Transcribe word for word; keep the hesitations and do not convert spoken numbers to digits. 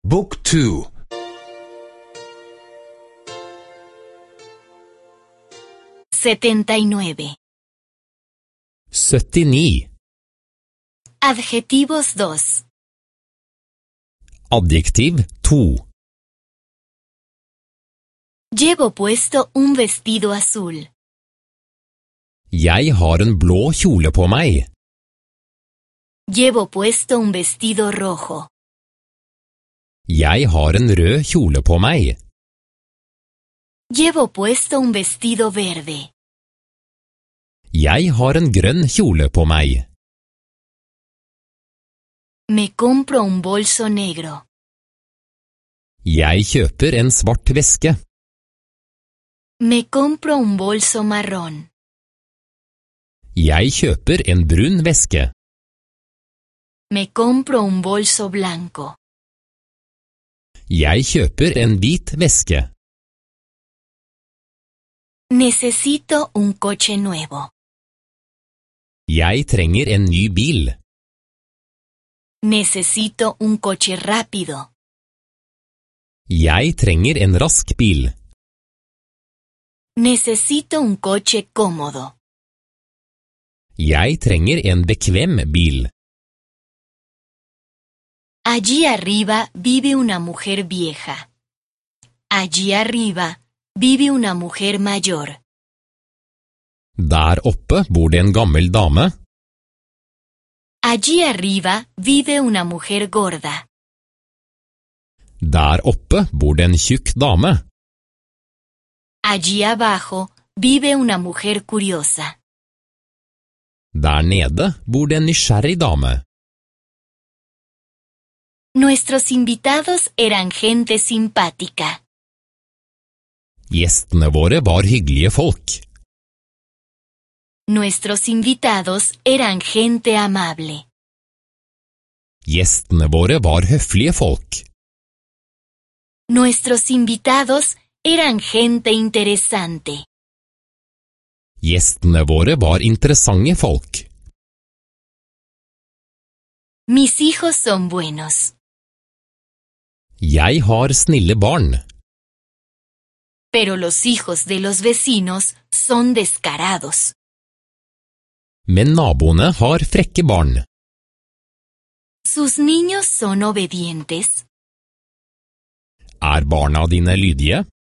Book two. setenta y nueve. syttini. Adjetivos dos. Adjektiv to. Llevo puesto un vestido azul. Jeg har en blå kjole på meg. Llevo puesto un vestido rojo. Jeg har en rød kjole på meg. Llevo puesto un vestido verde. Jeg har en grønn kjole på meg. Me compro un bolso negro. Jeg kjøper en svart veske. Me compro un bolso marrón. Jeg kjøper en brun veske. Me compro un bolso blanco. Jeg kjøper en hvit veske. Necesito un coche nuevo. Jeg trenger en ny bil. Necesito un coche rápido. Jeg trenger en rask bil. Necesito un coche cómodo. Jeg trenger en bekvem bil. Allí arriba vive una mujer vieja. Allí arriba vive una mujer mayor. Der oppe bor det en gammel dame. Allí arriba vive una mujer gorda. Der oppe bor det en tjukk dame. Allí abajo vive una mujer curiosa. Der nede bor det en nysgjerrig dame. Nuestros invitados eran gente simpática. Gjestene våre var hyggelige folk. Nuestros invitados eran gente amable. Gjestene våre var høflige folk. Nuestros invitados eran gente interesante. Gjestene våre var interessante folk. Mis hijos son buenos. Jeg har snille barn. Pero los hijos de los vecinos son descarados. Men naboene har frekke barn. ¿Sus niños son obedientes? Er barna dine lydige?